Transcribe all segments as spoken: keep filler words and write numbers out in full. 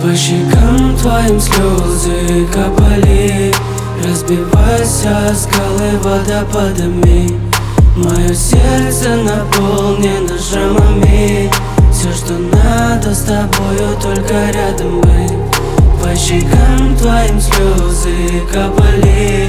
По щекам твоим слезы капали, разбивайся о скалы водопадами. Мое сердце наполнено шрамами. Все, что надо, с тобою только рядом быть. По щекам твоим слезы капали,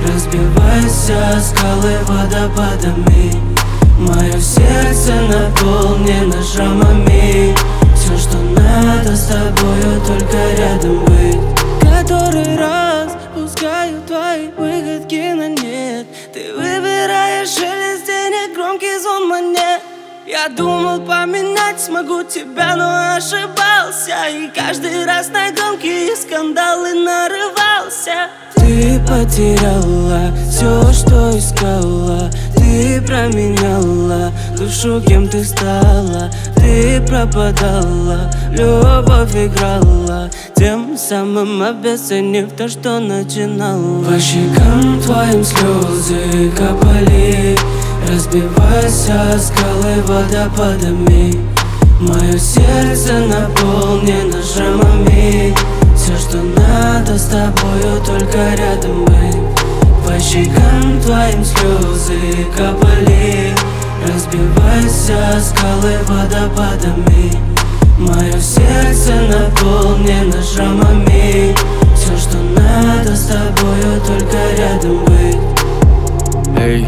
разбивайся о скалы водопадами. Мое сердце наполнено шрамами. Все, что надо, с тобою только рядом быть. Который раз пускаю твои выходки на нет. Ты выбираешь шелест денег, громкий звон монет. Я думал поменять смогу тебя, но ошибался. И каждый раз на громкие скандалы нарывался. Ты потеряла все, что искала. Ты променяла душу, кем ты стала. Ты пропадала, любовь играла, тем самым обесценив то, что начинала. По щекам твоим слезы капали, разбивайся о скалы водопадами. Мое сердце наполнено шрамами. Все, что надо, с тобою только рядом быть. По щекам твоим слезы капали, разбивайся о скалы водопадами. Мое сердце наполнено шрамами. Все, что надо, с тобою только рядом быть. Эй,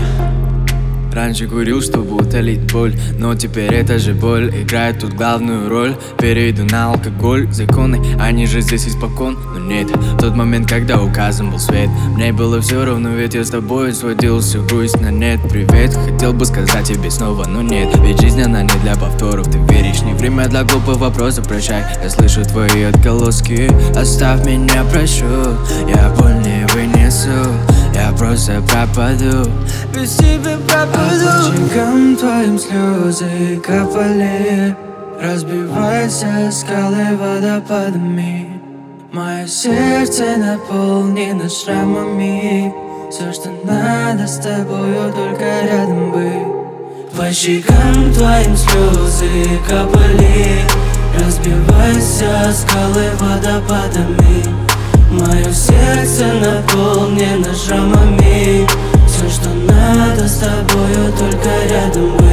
раньше курил, чтобы утолить боль, но теперь эта же боль играет тут главную роль. Перейду на алкоголь, законы, они же здесь испокон. Но нет, в тот момент, когда указан был свет, мне было все равно, ведь я с тобой сводил всю грусть на нет. Привет, хотел бы сказать тебе снова, но нет, ведь жизнь она не для повторов. Ты веришь, не время для глупых вопросов, прощай. Я слышу твои отголоски, оставь меня, прошу. Я боль не вынесу, я просто пропаду, без тебя пропаду. А по щекам твоим слезы капали, разбивайся о скалы водопадами. Мое сердце наполнено шрамами. Все, что надо, с тобою только рядом быть. По щекам твоим слезы капали, разбивайся о скалы водопадами. Мое сердце наполнено шрамами. Все, что надо, с тобою только рядом быть.